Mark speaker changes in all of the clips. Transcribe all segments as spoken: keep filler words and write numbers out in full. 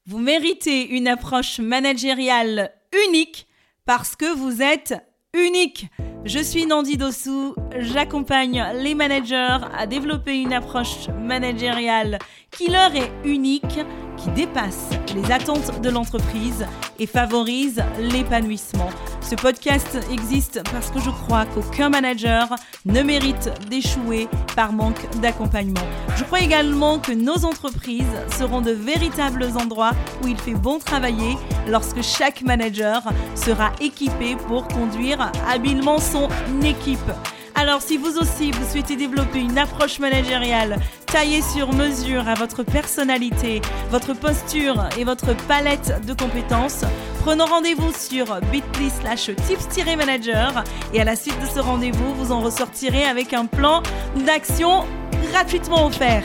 Speaker 1: Vous méritez une approche managériale unique parce que vous êtes unique. Je suis Nandi Dossou, j'accompagne les managers à développer une approche managériale qui leur est unique, qui dépasse les attentes de l'entreprise et favorise l'épanouissement. Ce podcast existe parce que je crois qu'aucun manager ne mérite d'échouer par manque d'accompagnement. Je crois également que nos entreprises seront de véritables endroits où il fait bon travailler lorsque chaque manager sera équipé pour conduire habilement son équipe. Alors si vous aussi vous souhaitez développer une approche managériale taillée sur mesure à votre personnalité, votre posture et votre palette de compétences, prenons rendez-vous sur bit.ly slash tips-manager et à la suite de ce rendez-vous, vous en ressortirez avec un plan d'action gratuitement offert.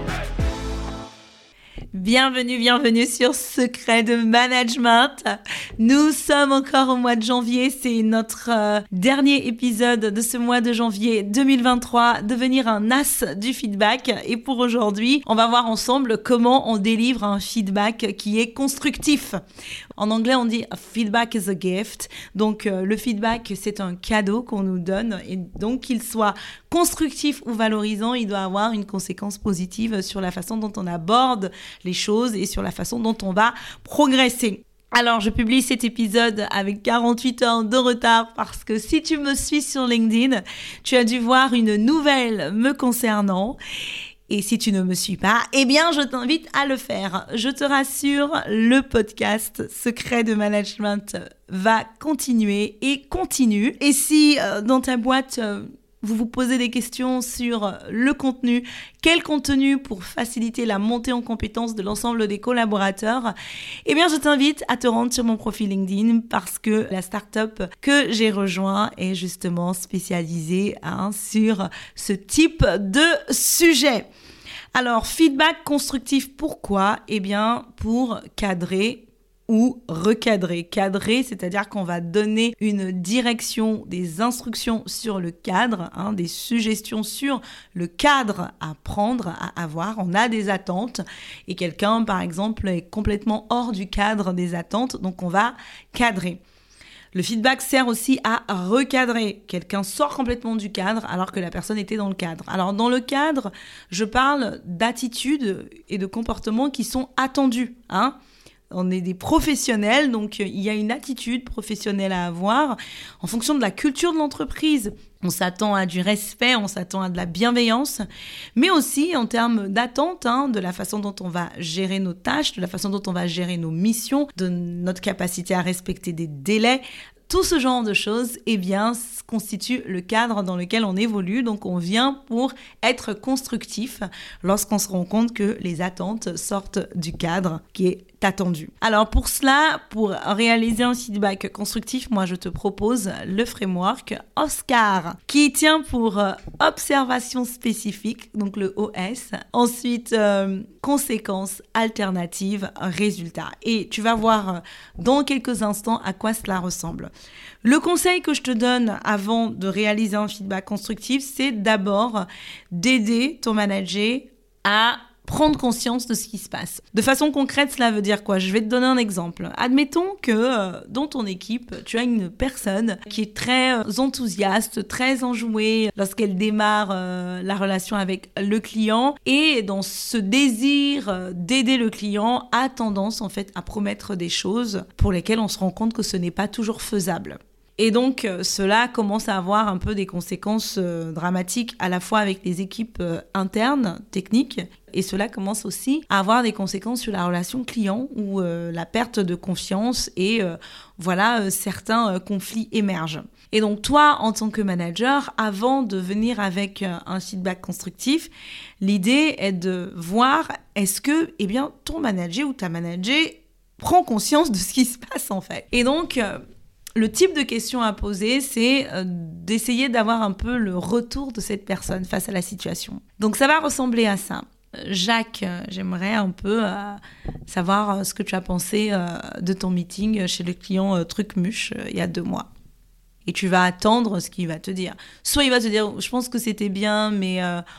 Speaker 1: Bienvenue, bienvenue sur Secret de Management. Nous sommes encore au mois de janvier, c'est notre euh, dernier épisode de ce mois de janvier deux mille vingt-trois, devenir un as du feedback. Et pour aujourd'hui, on va voir ensemble comment on délivre un feedback qui est constructif. En anglais, on dit « feedback is a gift ». Donc, euh, le feedback, c'est un cadeau qu'on nous donne. Et donc, qu'il soit constructif ou valorisant, il doit avoir une conséquence positive sur la façon dont on aborde les choses et sur la façon dont on va progresser. Alors, je publie cet épisode avec quarante-huit heures de retard parce que si tu me suis sur LinkedIn, tu as dû voir une nouvelle me concernant. Et si tu ne me suis pas, eh bien, je t'invite à le faire. Je te rassure, le podcast Secret de Management va continuer et continue. Et si euh, dans ta boîte, euh, vous vous posez des questions sur le contenu, quel contenu pour faciliter la montée en compétence de l'ensemble des collaborateurs, eh bien, je t'invite à te rendre sur mon profil LinkedIn parce que la start-up que j'ai rejoint est justement spécialisée hein, sur ce type de sujet. Alors, feedback constructif, pourquoi ? Eh bien, pour cadrer ou recadrer. Cadrer, c'est-à-dire qu'on va donner une direction, des instructions sur le cadre, hein, des suggestions sur le cadre à prendre, à avoir. On a des attentes et quelqu'un, par exemple, est complètement hors du cadre des attentes, donc on va cadrer. Le feedback sert aussi à recadrer. Quelqu'un sort complètement du cadre alors que la personne était dans le cadre. Alors, dans le cadre, je parle d'attitudes et de comportements qui sont attendus, hein. On est des professionnels, donc il y a une attitude professionnelle à avoir en fonction de la culture de l'entreprise. On s'attend à du respect, on s'attend à de la bienveillance, mais aussi en termes d'attente, hein, de la façon dont on va gérer nos tâches, de la façon dont on va gérer nos missions, de notre capacité à respecter des délais. Tout ce genre de choses, eh bien, constitue le cadre dans lequel on évolue. Donc, on vient pour être constructif lorsqu'on se rend compte que les attentes sortent du cadre qui est attendu. Alors, pour cela, pour réaliser un feedback constructif, moi, je te propose le framework OSCAR qui tient pour euh, observation spécifique, donc le O S. Ensuite, euh, conséquences alternatives, résultats. Et tu vas voir dans quelques instants à quoi cela ressemble. Le conseil que je te donne avant de réaliser un feedback constructif, c'est d'abord d'aider ton manager à prendre conscience de ce qui se passe. De façon concrète, cela veut dire quoi ? Je vais te donner un exemple. Admettons que euh, dans ton équipe, tu as une personne qui est très euh, enthousiaste, très enjouée lorsqu'elle démarre euh, la relation avec le client et dans ce désir euh, d'aider le client a tendance en fait à promettre des choses pour lesquelles on se rend compte que ce n'est pas toujours faisable. Et donc, euh, cela commence à avoir un peu des conséquences euh, dramatiques à la fois avec les équipes euh, internes, techniques, et cela commence aussi à avoir des conséquences sur la relation client où euh, la perte de confiance et euh, voilà, euh, certains euh, conflits émergent. Et donc, toi, en tant que manager, avant de venir avec euh, un feedback constructif, l'idée est de voir est-ce que eh bien, ton manager ou ta manager prend conscience de ce qui se passe en fait. Et donc, euh, le type de question à poser, c'est euh, d'essayer d'avoir un peu le retour de cette personne face à la situation. Donc, ça va ressembler à ça. Jacques, euh, j'aimerais un peu euh, savoir euh, ce que tu as pensé euh, de ton meeting chez le client euh, Trucmuche euh, il y a deux mois. Et tu vas attendre ce qu'il va te dire. Soit il va te dire, je pense que c'était bien, mais euh,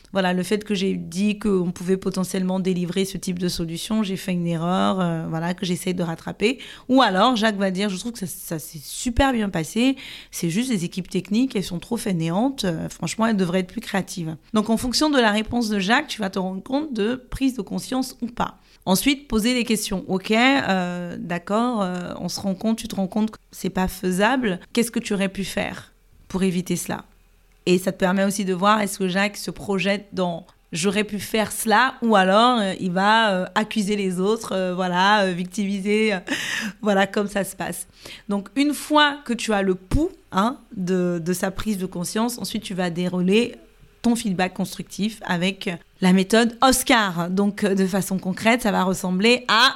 Speaker 1: voilà, le fait que j'ai dit qu'on pouvait potentiellement délivrer ce type de solution, j'ai fait une erreur, euh, voilà, que j'essaye de rattraper. Ou alors, Jacques va dire, je trouve que ça, ça s'est super bien passé, c'est juste les équipes techniques, elles sont trop fainéantes, euh, franchement, elles devraient être plus créatives. Donc, en fonction de la réponse de Jacques, tu vas te rendre compte de prise de conscience ou pas. Ensuite, poser des questions. Ok, euh, d'accord, euh, on se rend compte, tu te rends compte que c'est pas faisable. Qu'est-ce que tu aurais pu faire pour éviter cela ? Et ça te permet aussi de voir est-ce que Jacques se projette dans « j'aurais pu faire cela » ou alors euh, il va euh, accuser les autres, euh, voilà, euh, victimiser, euh, voilà, comme ça se passe. Donc, une fois que tu as le pouls hein, de, de sa prise de conscience, ensuite tu vas dérouler ton feedback constructif avec la méthode Oscar. Donc, de façon concrète, ça va ressembler à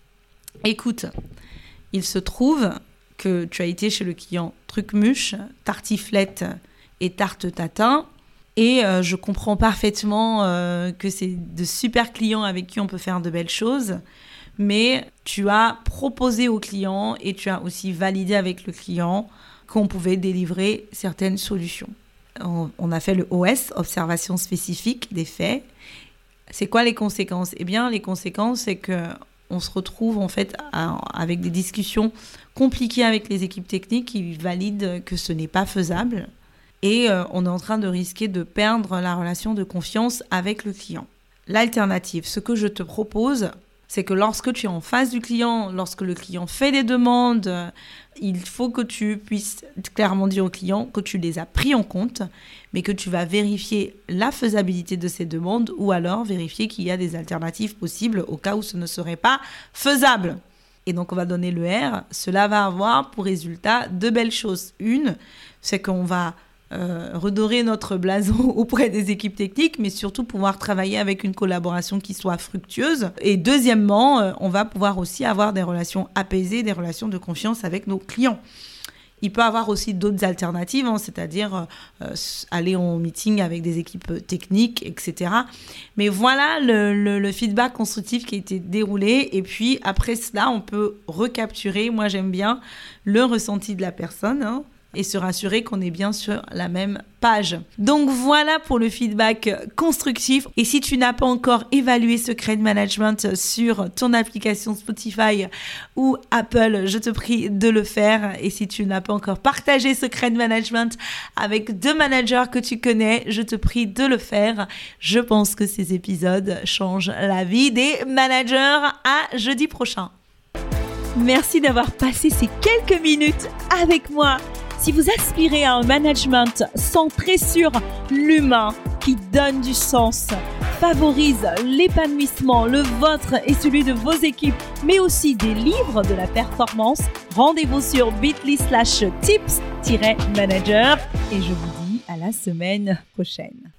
Speaker 1: « écoute, il se trouve que tu as été chez le client Trucmuche, tartiflette et tarte tatin. Et euh, je comprends parfaitement euh, que c'est de super clients avec qui on peut faire de belles choses. Mais tu as proposé au client et tu as aussi validé avec le client qu'on pouvait délivrer certaines solutions. On, on a fait le O S, observation spécifique des faits. C'est quoi les conséquences ? Eh bien, les conséquences, c'est qu'on se retrouve en fait à, avec des discussions compliquées avec les équipes techniques qui valident que ce n'est pas faisable. Et euh, on est en train de risquer de perdre la relation de confiance avec le client. L'alternative, ce que je te propose, c'est que lorsque tu es en face du client, lorsque le client fait des demandes, euh, il faut que tu puisses clairement dire au client que tu les as pris en compte, mais que tu vas vérifier la faisabilité de ces demandes ou alors vérifier qu'il y a des alternatives possibles au cas où ce ne serait pas faisable. Et donc, on va donner le R. Cela va avoir pour résultat deux belles choses. Une, c'est qu'on va Euh, redorer notre blason auprès des équipes techniques, mais surtout pouvoir travailler avec une collaboration qui soit fructueuse. Et deuxièmement, euh, on va pouvoir aussi avoir des relations apaisées, des relations de confiance avec nos clients. Il peut y avoir aussi d'autres alternatives, hein, c'est-à-dire euh, aller en meeting avec des équipes techniques, et cetera. Mais voilà le, le, le feedback constructif qui a été déroulé. Et puis après cela, on peut recapturer, moi j'aime bien, le ressenti de la personne, hein, et se rassurer qu'on est bien sur la même page. Donc voilà pour le feedback constructif. Et si tu n'as pas encore évalué Secret Management sur ton application Spotify ou Apple, je te prie de le faire. Et si tu n'as pas encore partagé Secret Management avec deux managers que tu connais, je te prie de le faire. Je pense que ces épisodes changent la vie des managers. À jeudi prochain. Merci d'avoir passé ces quelques minutes avec moi. Si vous aspirez à un management centré sur l'humain, qui donne du sens, favorise l'épanouissement, le vôtre et celui de vos équipes, mais aussi des livres de la performance, rendez-vous sur bit.ly slash tips-manager et je vous dis à la semaine prochaine.